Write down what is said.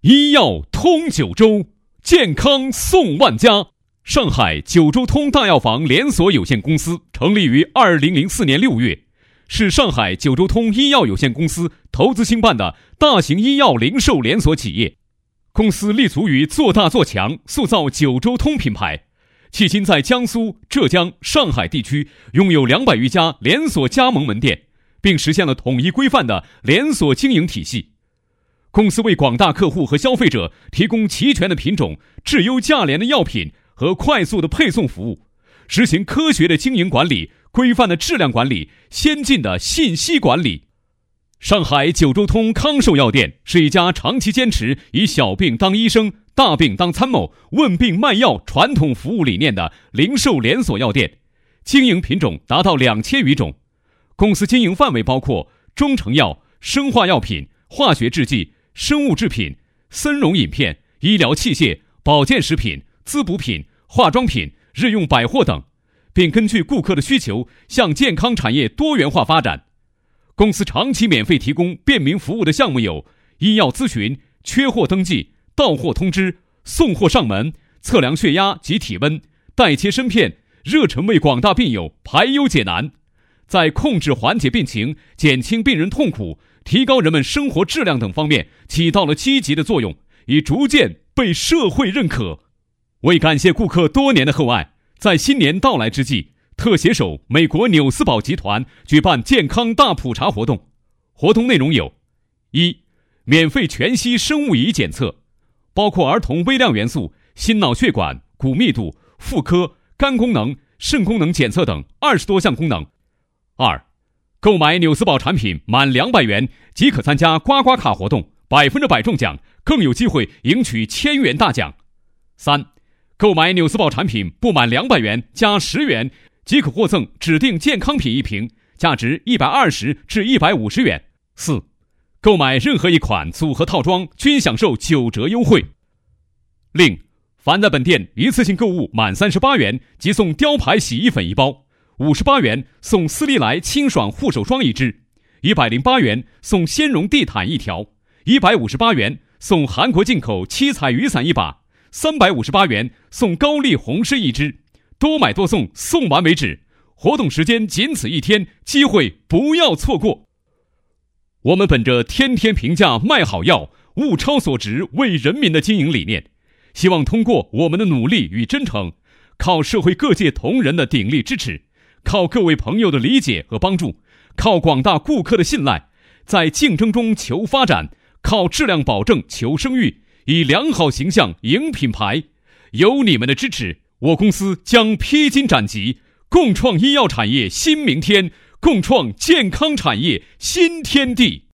医药通九州，健康送万家。上海九州通大药房连锁有限公司成立于2004年6月，是上海九州通医药有限公司投资兴办的大型医药零售连锁企业。公司立足于做大做强，塑造九州通品牌，迄今在江苏、浙江、上海地区拥有200余家连锁加盟门店，并实现了统一规范的连锁经营体系。公司为广大客户和消费者提供齐全的品种、质优价廉的药品和快速的配送服务，实行科学的经营管理、规范的质量管理、先进的信息管理。上海九州通康寿药店是一家长期坚持以小病当医生、大病当参谋、问病卖药传统服务理念的零售连锁药店，经营品种达到2000余种。公司经营范围包括中成药、生化药品、化学制剂、生物制品、森溶饮片、医疗器械、保健食品、滋补品、化妆品、日用百货等，并根据顾客的需求向健康产业多元化发展。公司长期免费提供便民服务的项目有医药咨询、缺货登记、到货通知、送货上门、测量血压及体温、代切参片，热忱为广大病友排忧解难，在控制缓解病情、减轻病人痛苦、提高人们生活质量等方面起到了积极的作用，已逐渐被社会认可。为感谢顾客多年的厚爱，在新年到来之际，特携手美国纽斯堡集团举办健康大普查活动。活动内容有：一、免费全息生物仪检测，包括儿童微量元素、心脑血管、骨密度、妇科、肝功能、肾功能检测等20多项功能。二、购买纽斯堡产品满200元即可参加刮刮卡活动，100%中奖，更有机会赢取1000元大奖。三、购买纽斯堡产品不满200元加10元即可获赠指定健康品1瓶，价值120至150元。四、购买任何一款组合套装均享受9折优惠。另，凡在本店一次性购物满38元即送雕牌洗衣粉1包，58元送斯利来清爽护手霜1支，108元送纤绒地毯1条，158元送韩国进口七彩雨伞1把，358元送高丽红参1支，多买多送，送完为止。活动时间仅此1天，机会不要错过。我们本着天天平价卖好药、物超所值为人民的经营理念，希望通过我们的努力与真诚，靠社会各界同仁的鼎力支持，靠各位朋友的理解和帮助，靠广大顾客的信赖，在竞争中求发展，靠质量保证求声誉，以良好形象赢品牌。有你们的支持，我公司将披荆斩棘，共创医药产业新明天，共创健康产业新天地。